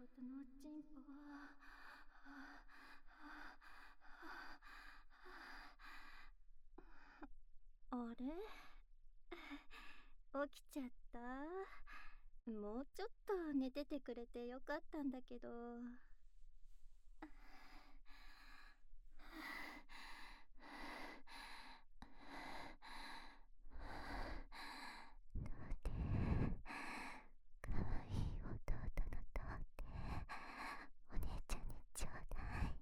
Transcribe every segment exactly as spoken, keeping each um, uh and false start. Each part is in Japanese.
弟のおちんぽ。あれ起きちゃった。もうちょっと寝ててくれてよかったんだけど。 かわいい弟のとってお姉ちゃんにちょうだい。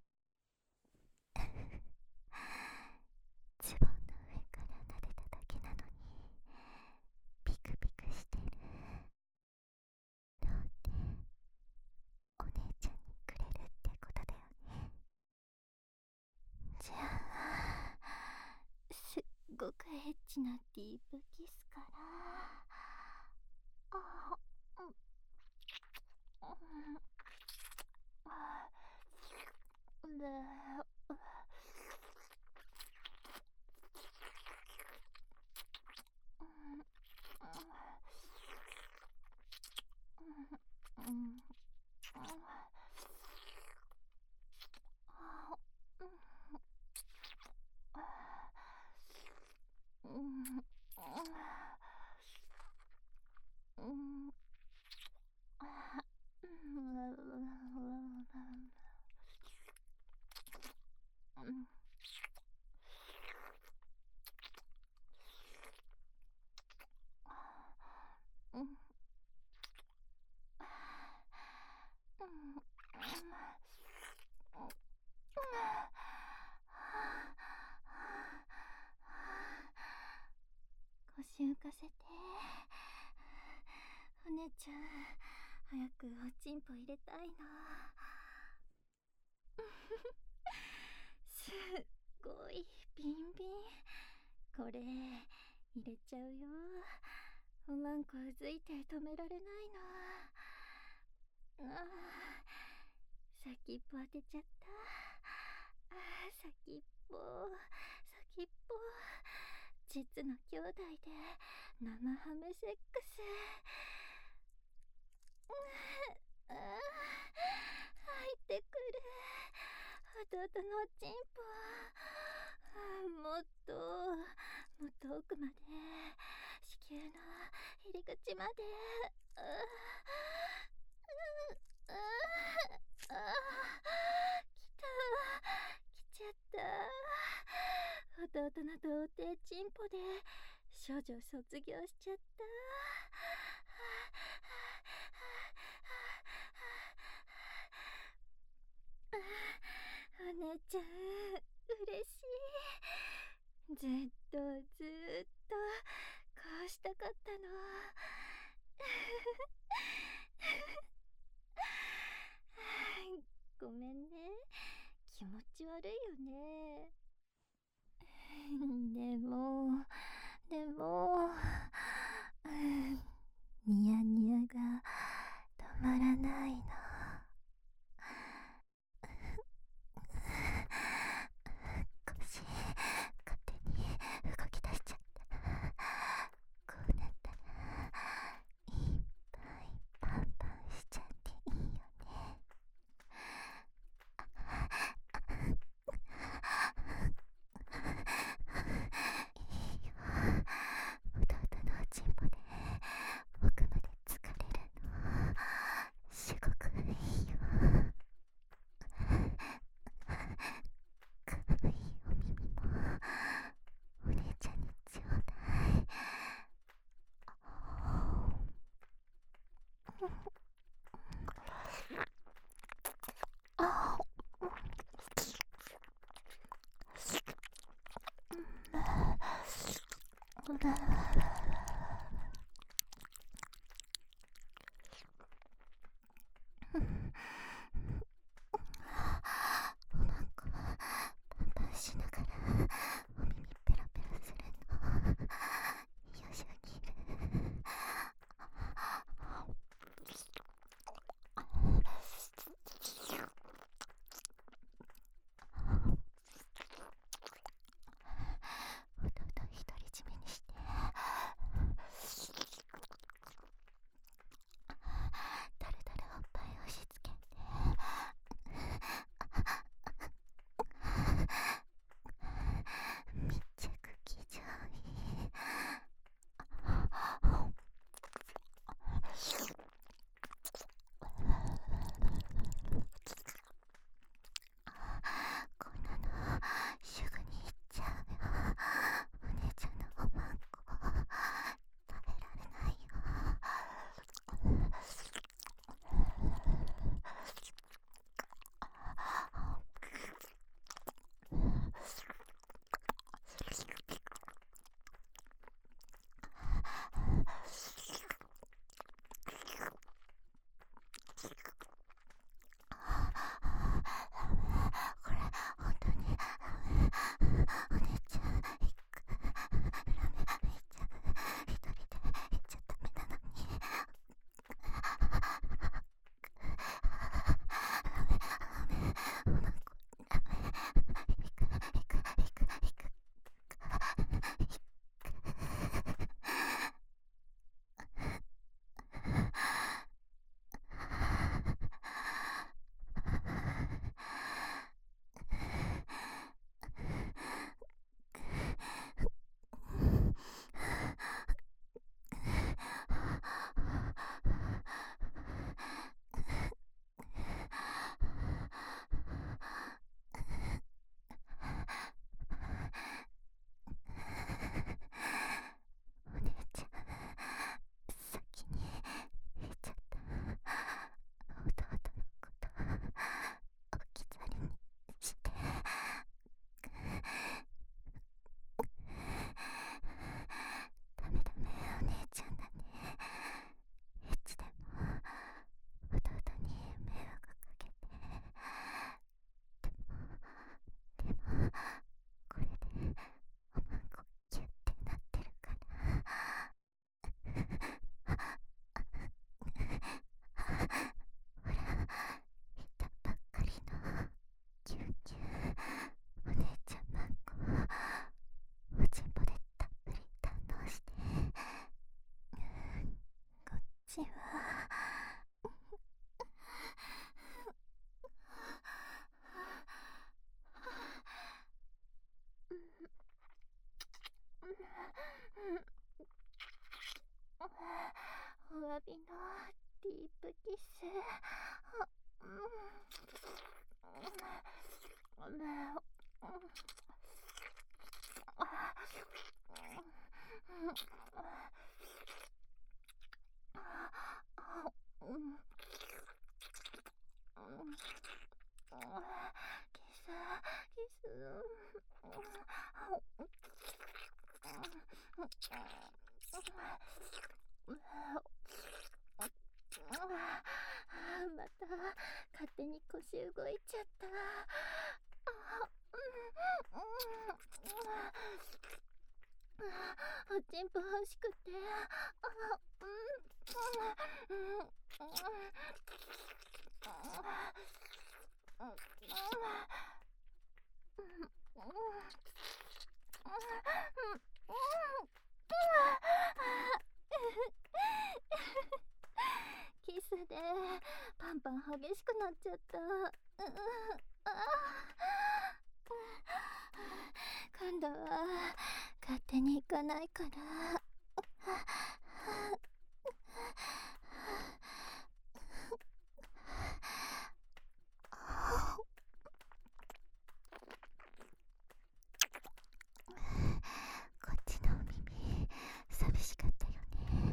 ズボンの上から撫でただけなのにピクピクしてる。どうってお姉ちゃんにくれるってことだよね。じゃあすっごくエッチなディープキスから。あうんうん腰浮かせて。お姉ちゃん早くおちんぽ入れたいな。すっごいビンビン。これ入れちゃうよ。おまんこうずいて止められないの。ああ先っぽ当てちゃった。ああ先っぽ先っぽ。実の兄弟で生ハメセックス。ああ入ってくる弟のおちんぽ。もっともっと奥まで、子宮の入り口まで。ああああ来た来ちゃった。弟の童貞チンポで少女卒業しちゃった。お姉ちゃん嬉しい。ずっとずっとこうしたかったの。ごめんね、気持ち悪いよね。でもでもニヤニヤが止まらないの。 腰勝手に動き出しちゃった。こうなったらいっぱいパンパンしちゃっていいよね。いいよ、弟のおちんぽで奥まで疲れるのすごくいいよ。かわいいお耳もお姉ちゃんにちょうだい。あおまんこパンパンしながらお耳ペラペラするのよしゃぎる。弟独り占めにしてちはお詫びのディープキス。キスキス。また勝手に腰動いちゃった。おちんぽ欲しくて。キスでパンパン激しくなっちゃった。今度は勝手に行かないから。 こっちのお耳寂しかったよね。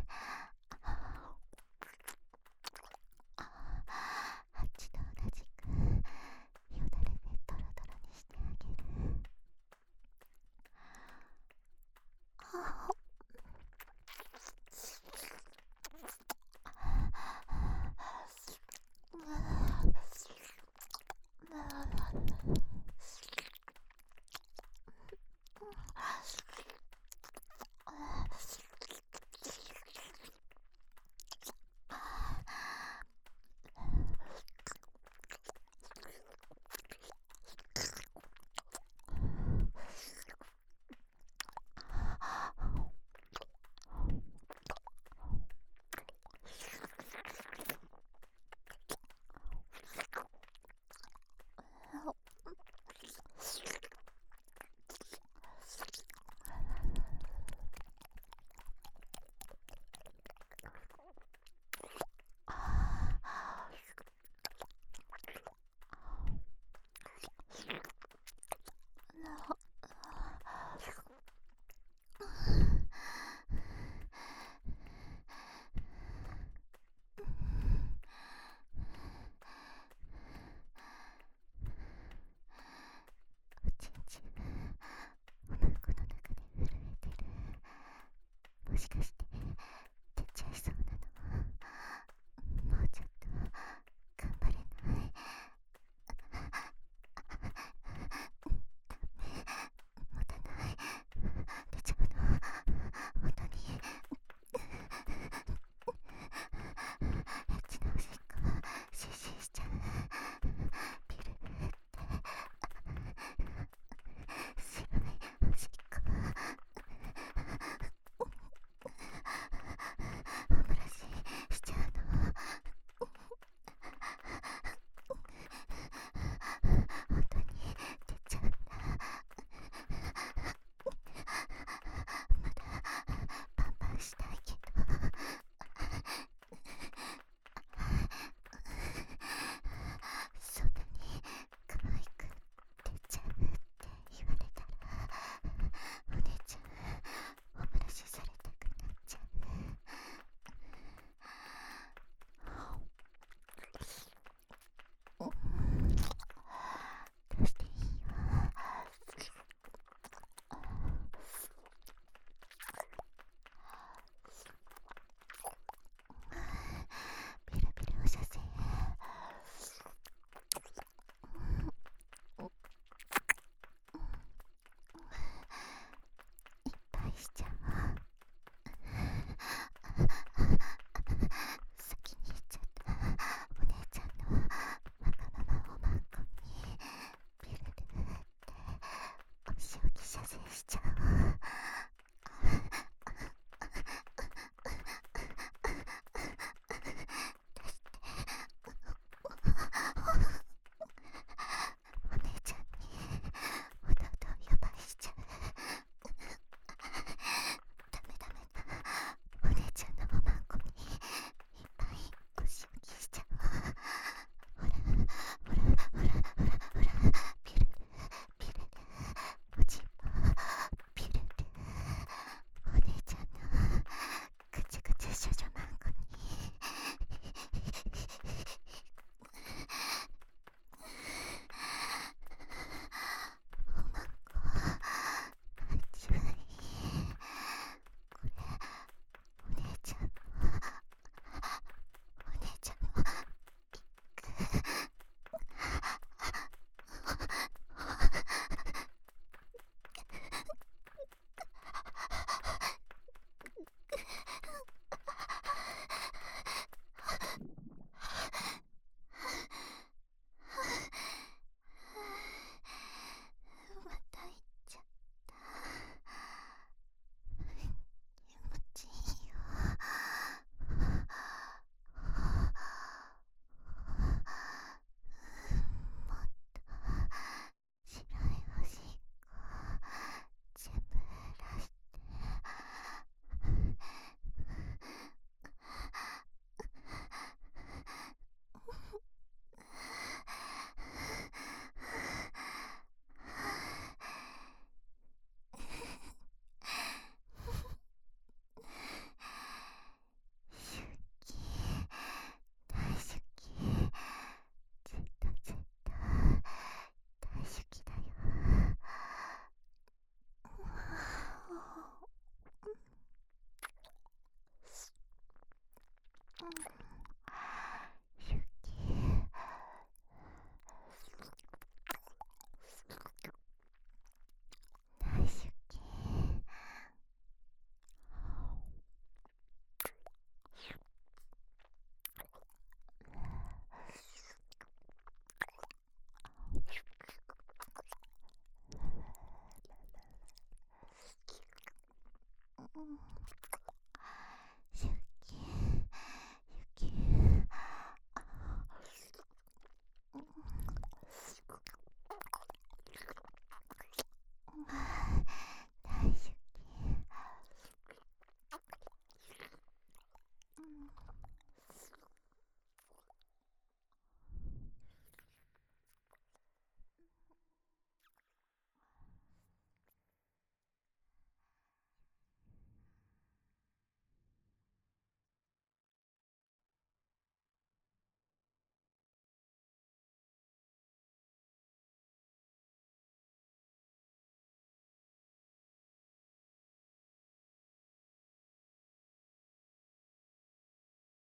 あっちと同じくよだれでドロドロにしてあげる。おちんちんがお腹の中で震えてる。もしかして